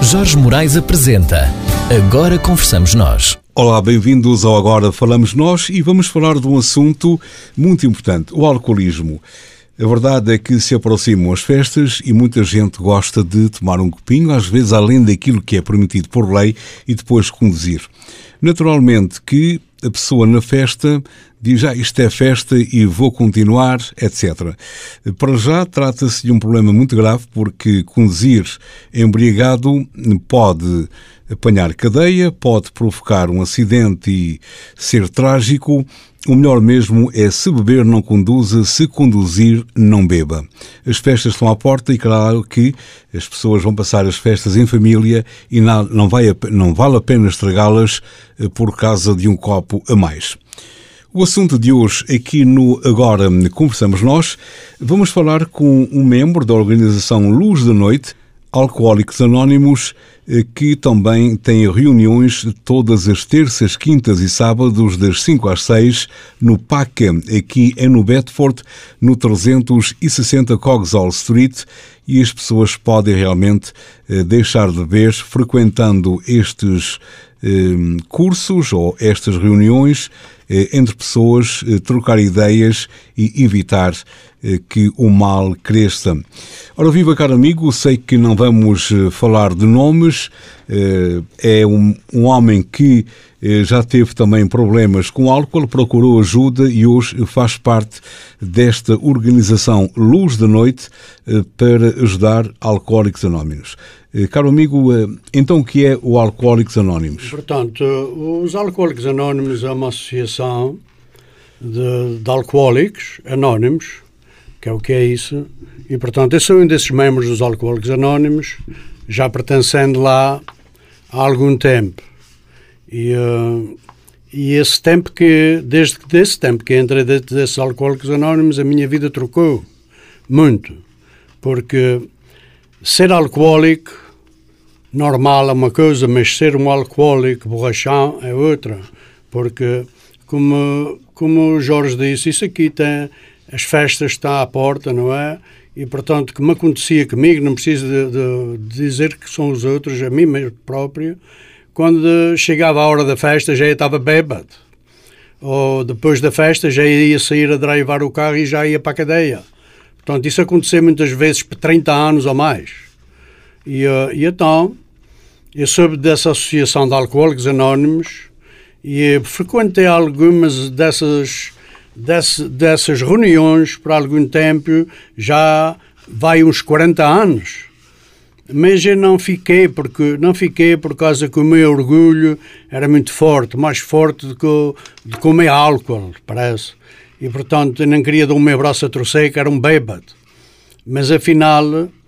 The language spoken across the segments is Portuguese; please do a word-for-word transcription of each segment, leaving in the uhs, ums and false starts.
Jorge Moraes apresenta Agora Conversamos Nós. Olá, bem-vindos ao Agora Falamos Nós e vamos falar de um assunto muito importante, o alcoolismo. A verdade é que se aproximam as festas e muita gente gosta de tomar um copinho, às vezes além daquilo que é permitido por lei, e depois conduzir. Naturalmente que a pessoa na festa diz, ah, isto é festa e vou continuar, etcétera. Para já trata-se de um problema muito grave, porque conduzir embriagado pode apanhar cadeia, pode provocar um acidente e ser trágico. O melhor mesmo é, se beber não conduza, se conduzir não beba. As festas estão à porta e claro que as pessoas vão passar as festas em família e não, não, vai, não vale a pena estragá-las por causa de um copo a mais. O assunto de hoje, aqui no Agora Conversamos Nós, vamos falar com um membro da organização Luz da Noite, Alcoólicos Anónimos, que também tem reuniões todas as terças, quintas e sábados, das cinco às seis, no P A C, aqui é no Bedford, no trezentos e sessenta Coggeshall Street, e as pessoas podem realmente deixar de beber frequentando estes eh, cursos ou estas reuniões eh, entre pessoas, eh, trocar ideias e evitar eh, que o mal cresça. Ora, viva, caro amigo, sei que não vamos eh, falar de nomes, eh, é um, um homem que eh, já teve também problemas com álcool, procurou ajuda e hoje faz parte desta organização Luz da Noite eh, para ajudar Alcoólicos Anónimos. Caro amigo, então o que é o Alcoólicos Anónimos? Portanto, os Alcoólicos Anónimos é uma associação de, de alcoólicos anónimos, que é o que é isso, e portanto eu sou um desses membros dos Alcoólicos Anónimos, já pertencendo lá há algum tempo. E, uh, e esse tempo que, desde esse tempo que entrei dentro desses Alcoólicos Anónimos, a minha vida trocou muito, porque ser alcoólico normal é uma coisa, mas ser um alcoólico borrachão é outra, porque como, como o Jorge disse, isso aqui tem, as festas estão à porta, não é? E portanto, que me acontecia comigo, não preciso de, de, de dizer que são os outros, a mim mesmo próprio, quando chegava a hora da festa já estava bêbado, ou depois da festa já ia sair a drivar o carro e já ia para a cadeia. Portanto, isso aconteceu muitas vezes por trinta anos ou mais. E, uh, e então, eu soube dessa associação de Alcoólicos Anónimos e frequentei algumas dessas, dessas, dessas reuniões por algum tempo, já vai uns quarenta anos. Mas eu não fiquei, porque, não fiquei por causa que o meu orgulho era muito forte, mais forte do que o, do que o meu álcool, parece. E, portanto, eu não queria dar o meu braço a torcer, que era um bêbado. Mas, afinal,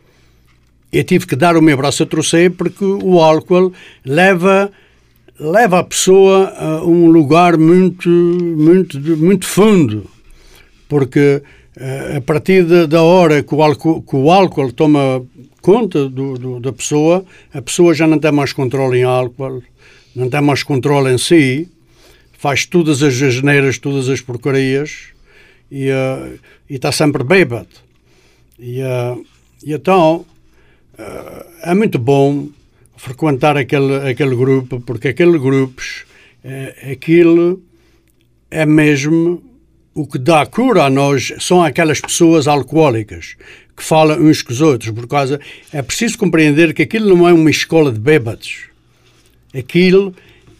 eu tive que dar o meu braço a torcer porque o álcool leva, leva a pessoa a um lugar muito, muito, muito fundo. Porque, a partir de, da hora que o, álcool, que o álcool toma conta do, do, da pessoa, a pessoa já não tem mais controle em álcool, não tem mais controle em si, faz todas as asneiras, todas as porcarias e uh, está sempre bêbado. E, uh, e então uh, é muito bom frequentar aquele, aquele grupo, porque aquele grupos, é, aquilo é mesmo o que dá cura a nós, são aquelas pessoas alcoólicas que falam uns com os outros, por causa, é preciso compreender que aquilo não é uma escola de bêbados. Aquilo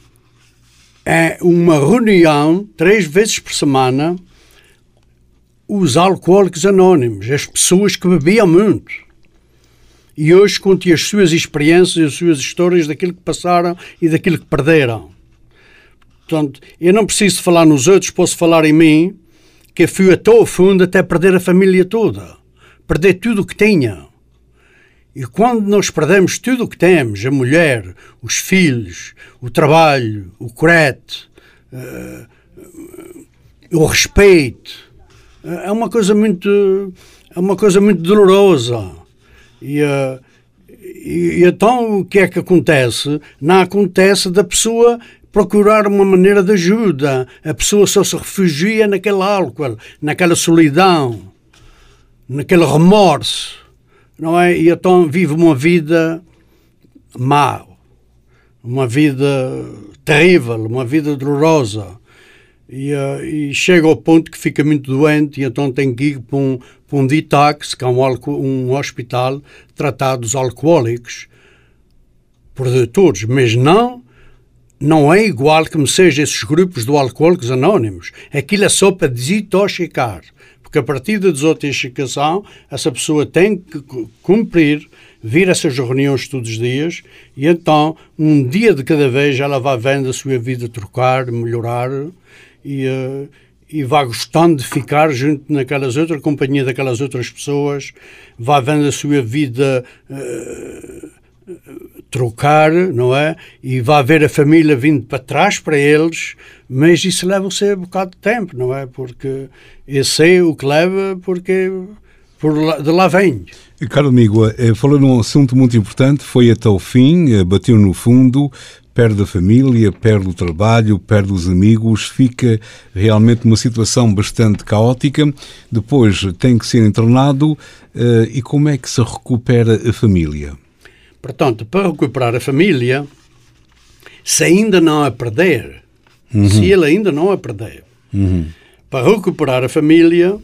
é uma reunião, três vezes por semana, os Alcoólicos Anónimos, as pessoas que bebiam muito. E hoje contam as suas experiências, as suas histórias daquilo que passaram e daquilo que perderam. Portanto, eu não preciso falar nos outros, posso falar em mim, que eu fui até ao fundo até perder a família toda. Perder tudo o que tinha. E quando nós perdemos tudo o que temos, a mulher, os filhos, o trabalho, o crédito, uh, o respeito, uh, é uma coisa muito, é uma coisa muito dolorosa. E, uh, e, e então o que é que acontece? Não acontece da pessoa procurar uma maneira de ajuda. A pessoa só se refugia naquele álcool, naquela solidão, naquele remorso. Não é? E então vive uma vida má, uma vida terrível, uma vida dolorosa. E, uh, e chega ao ponto que fica muito doente e então tem que ir para um, para um detox, que é um, um hospital tratado dos alcoólicos por doutores, mas não, não é igual como sejam esses grupos do Alcoólicos Anónimos. Aquilo é só para desintoxicar, porque a partir da desintoxicação essa pessoa tem que cumprir, vir a essas reuniões todos os dias e então um dia de cada vez ela vai vendo a sua vida trocar, melhorar e, uh, e vai gostando de ficar junto naquelas outras, companhia daquelas outras pessoas, vai vendo a sua vida uh, trocar, não é? E vai ver a família vindo para trás para eles, mas isso leva-se um bocado de tempo, não é? Porque eu sei o que leva, porque por lá, de lá venho. Caro amigo, falou num assunto muito importante, foi até o fim, bateu no fundo, perde a família, perde o trabalho, perde os amigos, fica realmente numa situação bastante caótica, depois tem que ser internado, e como é que se recupera a família? Portanto, para recuperar a família, se ainda não a perder, uhum. se ele ainda não a perder, uhum. para recuperar a família,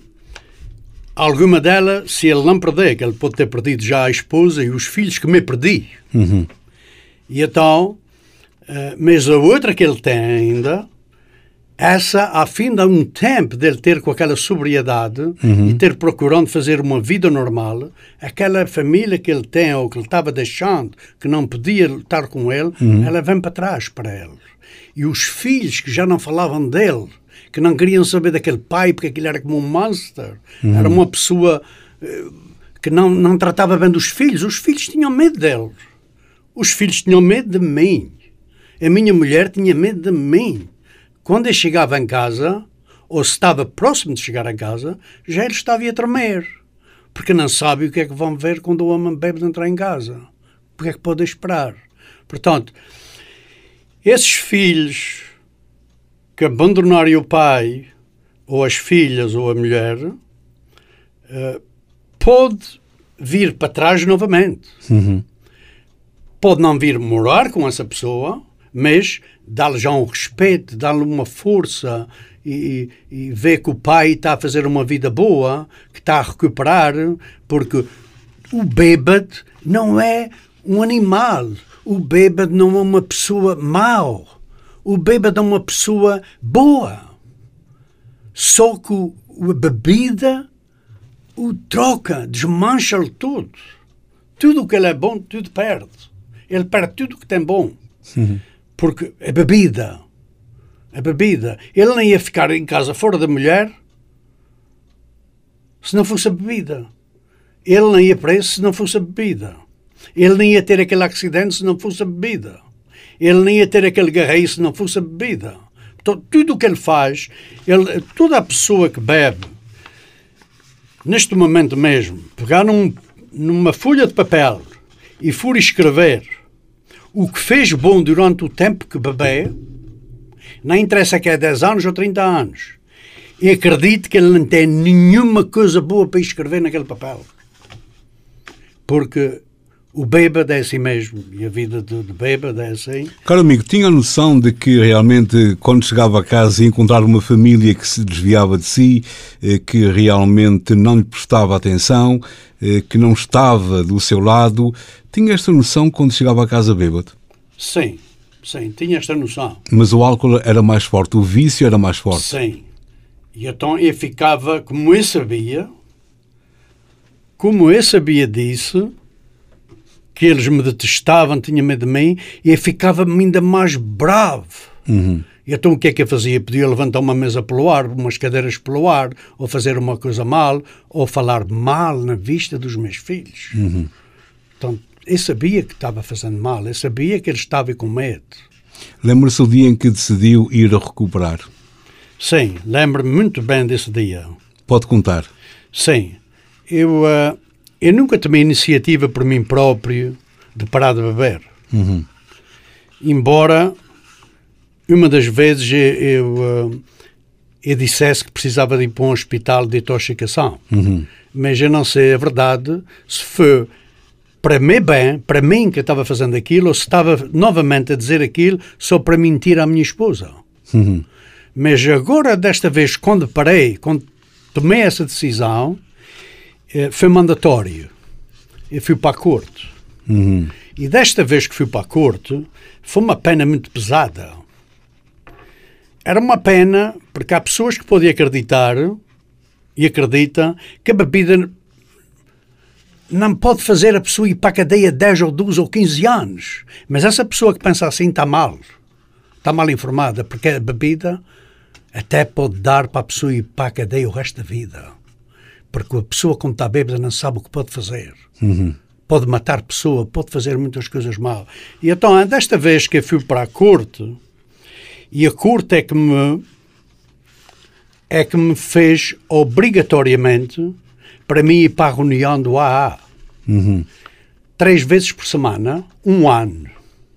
alguma dela, se ele não perder, que ele pode ter perdido já a esposa e os filhos que me perdi. Uhum. E então, uh, mas a outra que ele tem ainda, essa, a fim de um tempo dele ter com aquela sobriedade uhum. e ter procurando fazer uma vida normal, aquela família que ele tem ou que ele estava deixando, que não podia estar com ele, uhum. ela vem para trás para ele. E os filhos que já não falavam dele, que não queriam saber daquele pai, porque aquele era como um monster, uhum. era uma pessoa uh, que não, não tratava bem dos filhos. Os filhos tinham medo dele. Os filhos tinham medo de mim. A minha mulher tinha medo de mim. Quando eu chegava em casa, ou se estava próximo de chegar em casa, já ele estava a tremer. Porque não sabe o que é que vão ver quando o homem bebe de entrar em casa. O que é que pode esperar? Portanto, esses filhos que abandonarem o pai, ou as filhas, ou a mulher, uh, pode vir para trás novamente. Uhum. Pode não vir morar com essa pessoa, mas dá-lhe já um respeito, dá-lhe uma força e, e, e ver que o pai está a fazer uma vida boa, que está a recuperar, porque o bêbado não é um animal, o bêbado não é uma pessoa mau. O bêbado é uma pessoa boa. Só que o, a bebida o troca, desmancha-lhe tudo. Tudo o que ele é bom, tudo perde. Ele perde tudo o que tem bom. Uhum. Porque é bebida. É bebida. Ele não ia ficar em casa fora da mulher se não fosse a bebida. Ele não ia preso se não fosse a bebida. Ele não ia ter aquele acidente se não fosse a bebida. Ele não ia ter aquele garreio se não fosse a bebida. Então, tudo o que ele faz, ele, toda a pessoa que bebe, neste momento mesmo, pegar num, numa folha de papel e for escrever o que fez bom durante o tempo que bebeu, não interessa que é dez anos ou trinta anos, e acredito que ele não tem nenhuma coisa boa para escrever naquele papel. Porque o bêbado é assim mesmo, e a vida de, de bêbado é assim. Caro amigo, tinha a noção de que realmente quando chegava a casa e encontrava uma família que se desviava de si, que realmente não lhe prestava atenção, que não estava do seu lado, tinha esta noção quando chegava a casa bêbado? Sim, sim, tinha esta noção. Mas o álcool era mais forte, o vício era mais forte? Sim. E então eu ficava, como eu sabia, como eu sabia disso, que eles me detestavam, tinham medo de mim, e eu ficava ainda mais bravo. Uhum. E então o que é que eu fazia? Podia levantar uma mesa pelo ar, umas cadeiras pelo ar, ou fazer uma coisa mal, ou falar mal na vista dos meus filhos. Uhum. Então eu sabia que estava fazendo mal, eu sabia que ele estava com medo. Lembra-se o dia em que decidiu ir a recuperar? Sim, lembro-me muito bem desse dia. Pode contar? Sim. Eu... Uh, Eu nunca tomei iniciativa por mim próprio de parar de beber. Uhum. Embora uma das vezes eu, eu, eu dissesse que precisava de ir para um hospital de intoxicação. Uhum. Mas eu não sei a verdade se foi para mim bem, para mim que estava fazendo aquilo, ou se estava novamente a dizer aquilo só para mentir à minha esposa. Uhum. Mas agora, desta vez, quando parei, quando tomei essa decisão, foi mandatório. Eu fui para a corte. Uhum. E desta vez que fui para a corte, foi uma pena muito pesada. Era uma pena porque há pessoas que podem acreditar e acreditam que a bebida não pode fazer a pessoa ir para a cadeia dez ou doze ou quinze anos. Mas essa pessoa que pensa assim está mal. Está mal informada, porque a bebida até pode dar para a pessoa ir para a cadeia o resto da vida. Porque a pessoa, quando está bêbada, não sabe o que pode fazer. Uhum. Pode matar pessoa, pode fazer muitas coisas mal. E então, desta vez que eu fui para a corte, e a corte é que me, é que me fez obrigatoriamente para mim ir para a reunião do A A. Uhum. Três vezes por semana, um ano.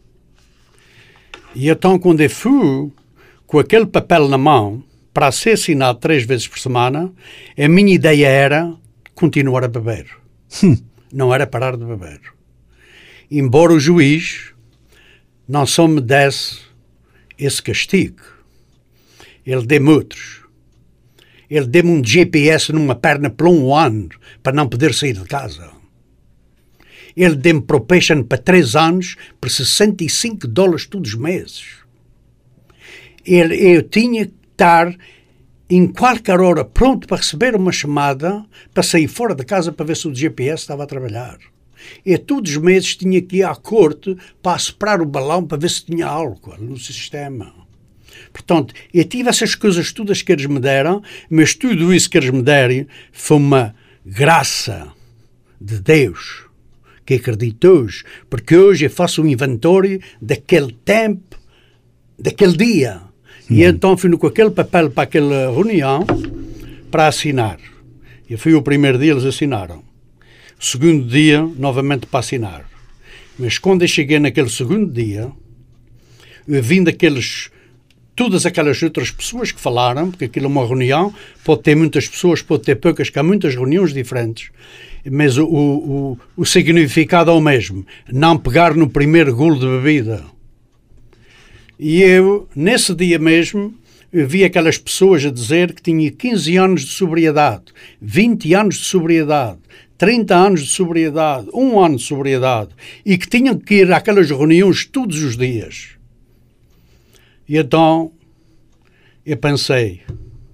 E então, quando eu fui com aquele papel na mão para ser assinado três vezes por semana, a minha ideia era continuar a beber. Hum. Não era parar de beber. Embora o juiz não só me desse esse castigo, ele dê-me outros. Ele dê-me um G P S numa perna por um ano para não poder sair de casa. Ele dê-me probation para três anos por sessenta e cinco dólares todos os meses. Ele, eu tinha que estar em qualquer hora pronto para receber uma chamada para sair fora de casa para ver se o G P S estava a trabalhar. E todos os meses tinha que ir à corte para soprar o balão para ver se tinha álcool no sistema. Portanto, eu tive essas coisas todas que eles me deram, mas tudo isso que eles me deram foi uma graça de Deus que acredito hoje, porque hoje eu faço um inventório daquele tempo, daquele dia. Hum. E então fui com aquele papel para aquela reunião para assinar. Eu fui o primeiro dia, eles assinaram. O segundo dia, novamente para assinar. Mas quando eu cheguei naquele segundo dia, eu vim daqueles, todas aquelas outras pessoas que falaram, porque aquilo é uma reunião, pode ter muitas pessoas, pode ter poucas, que há muitas reuniões diferentes, mas o, o, o significado é o mesmo. Não pegar no primeiro golo de bebida. E eu, nesse dia mesmo, eu vi aquelas pessoas a dizer que tinha quinze anos de sobriedade, vinte anos de sobriedade, trinta anos de sobriedade, um ano de sobriedade, e que tinham que ir àquelas reuniões todos os dias. E então eu pensei,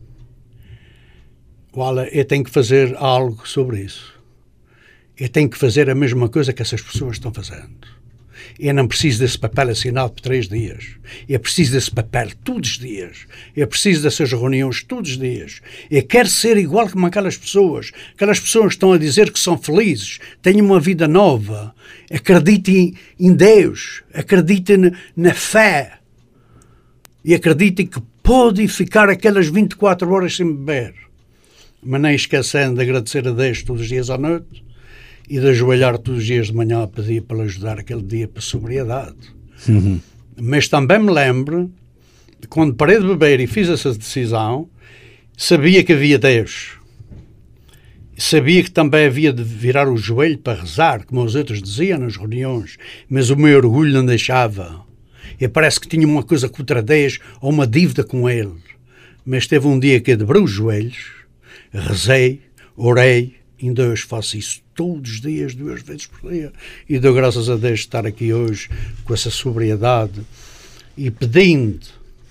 olha, eu tenho que fazer algo sobre isso. Eu tenho que fazer a mesma coisa que essas pessoas estão fazendo. Eu não preciso desse papel assinado por três dias. Eu preciso desse papel todos os dias. Eu preciso dessas reuniões todos os dias. Eu quero ser igual como aquelas pessoas. Aquelas pessoas que estão a dizer que são felizes, têm uma vida nova, acreditem em Deus, acreditem na fé e acreditem que podem ficar aquelas vinte e quatro horas sem beber. Mas nem esquecendo de agradecer a Deus todos os dias à noite e de ajoelhar todos os dias de manhã a pedir para ajudar aquele dia para a sobriedade. Uhum. Mas também me lembro de quando parei de beber e fiz essa decisão, sabia que havia Deus. Sabia que também havia de virar o joelho para rezar, como os outros diziam nas reuniões, mas o meu orgulho não deixava. E parece que tinha uma coisa contra Deus ou uma dívida com ele. Mas teve um dia que eu dobrei os joelhos, rezei, orei, ainda hoje faço isso todos os dias, duas vezes por dia, e dou graças a Deus de estar aqui hoje com essa sobriedade e pedindo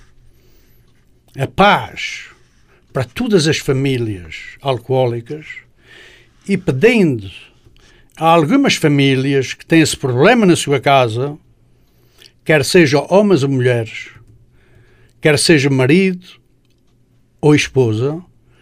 a paz para todas as famílias alcoólicas e pedindo a algumas famílias que têm esse problema na sua casa, quer sejam homens ou mulheres, quer seja marido ou esposa.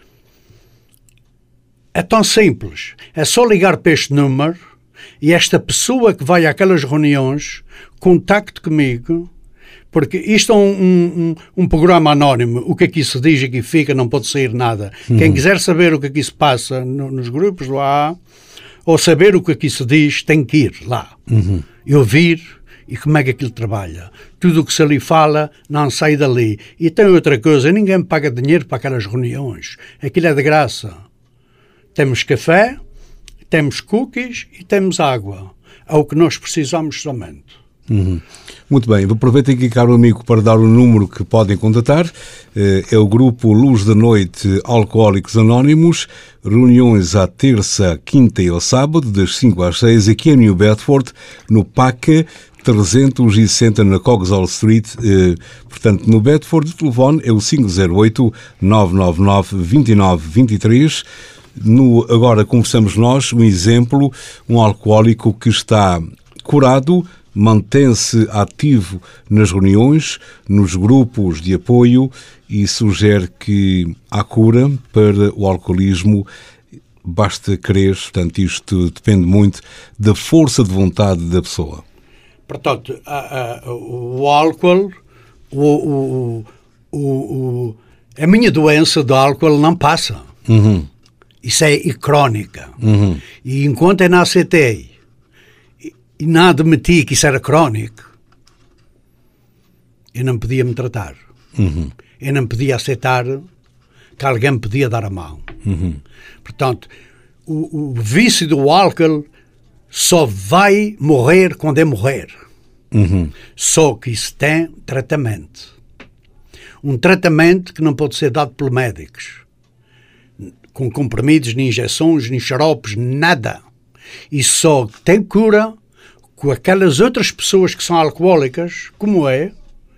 É tão simples. É só ligar para este número e esta pessoa que vai àquelas reuniões contacte comigo, porque isto é um, um, um programa anónimo. O que aqui se diz e aqui fica, não pode sair nada. Uhum. Quem quiser saber o que aqui se passa no, nos grupos lá, ou saber o que aqui se diz, tem que ir lá. Uhum. E ouvir e como é que aquilo trabalha. Tudo o que se ali fala não sai dali. E tem outra coisa, ninguém paga dinheiro para aquelas reuniões. Aquilo é de graça. Temos café, temos cookies e temos água. é o que nós precisamos somente. Uhum. Muito bem, aproveito aqui, caro amigo, para dar o número que podem contatar. É o grupo Luz da Noite Alcoólicos Anónimos, reuniões à terça, quinta e ao sábado, das cinco às seis, aqui em New Bedford, no PACA trezentos e sessenta na Cogswell Street, eh, portanto, no Bedford. O telefone é o cinco zero oito, nove nove nove, dois nove dois três. No Agora Conversamos Nós, um exemplo, um alcoólico que está curado, mantém-se ativo nas reuniões, nos grupos de apoio e sugere que há cura para o alcoolismo. Basta querer, portanto, isto depende muito da força de vontade da pessoa. Portanto, a, a, o álcool, o, o, o, o, a minha doença do álcool não passa. Uhum. Isso é crónica. Uhum. E enquanto eu não aceitei e não admiti que isso era crónico, eu não podia me tratar. Uhum. Eu não podia aceitar que alguém me podia dar a mão. Uhum. Portanto, o, o vício do álcool só vai morrer quando é morrer. Uhum. Só que isso tem tratamento. Um tratamento que não pode ser dado pelos médicos. Com comprimidos, nem injeções, nem xaropes, nada. E só tem cura com aquelas outras pessoas que são alcoólicas, como é,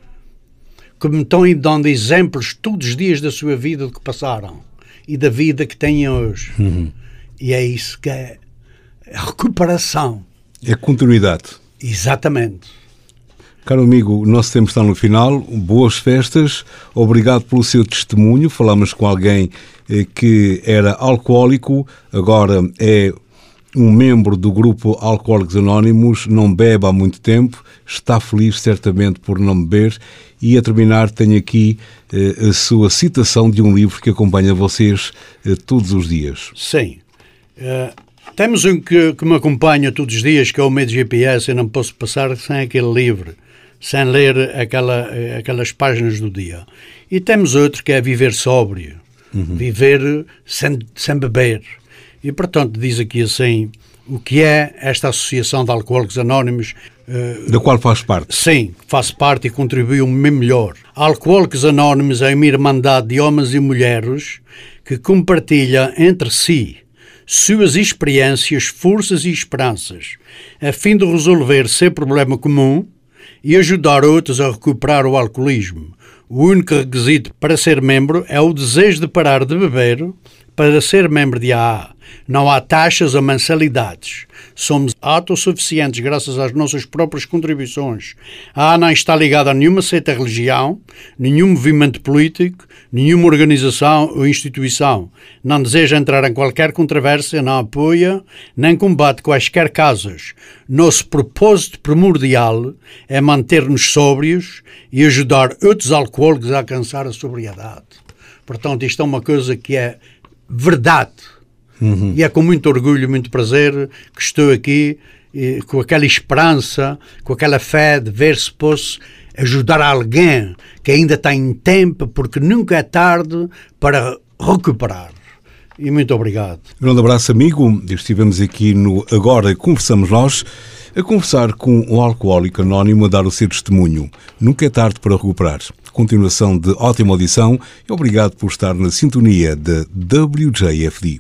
que me estão dando exemplos todos os dias da sua vida, do que passaram e da vida que têm hoje. Uhum. E é isso que é a recuperação. É continuidade. Exatamente. Caro amigo, o nosso tempo está no final. Boas festas. Obrigado pelo seu testemunho. Falámos com alguém eh, que era alcoólico, agora é um membro do grupo Alcoólicos Anónimos, não bebe há muito tempo, está feliz certamente por não beber. E a terminar tenho aqui eh, a sua citação de um livro que acompanha vocês eh, todos os dias. Sim. Uh, temos um que, que me acompanha todos os dias, que é o meu G P S. Eu não posso passar sem aquele livro, sem ler aquela, aquelas páginas do dia. E temos outro que é Viver Sóbrio, uhum. Viver sem, sem beber. E, portanto, diz aqui assim, o que é esta Associação de Alcoólicos Anónimos. Uh, da qual faz parte? Sim, faço parte e contribuo melhor. Alcoólicos Anónimos é uma irmandade de homens e mulheres que compartilha entre si suas experiências, forças e esperanças, a fim de resolver seu problema comum e ajudar outros a recuperar o alcoolismo. O único requisito para ser membro é o desejo de parar de beber. Para ser membro de A A, não há taxas ou mensalidades. Somos autossuficientes graças às nossas próprias contribuições. A A A não está ligada a nenhuma seita religião, nenhum movimento político, nenhuma organização ou instituição. Não deseja entrar em qualquer controvérsia, não apoia, nem combate quaisquer causas. Nosso propósito primordial é manter-nos sóbrios e ajudar outros alcoólicos a alcançar a sobriedade. Portanto, isto é uma coisa que é verdade. Uhum. E é com muito orgulho, muito prazer que estou aqui e, com aquela esperança, com aquela fé de ver se posso ajudar alguém que ainda está em tempo, porque nunca é tarde para recuperar. E muito obrigado. Um grande abraço, amigo. Estivemos aqui no Agora Conversamos Nós, a conversar com um alcoólico anónimo a dar o seu testemunho. Nunca é tarde para recuperar. Continuação de ótima audição e obrigado por estar na sintonia da W J F D.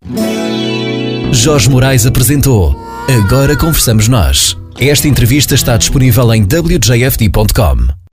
Jorge Moraes apresentou Agora Conversamos Nós. Esta entrevista está disponível em w j f d ponto com.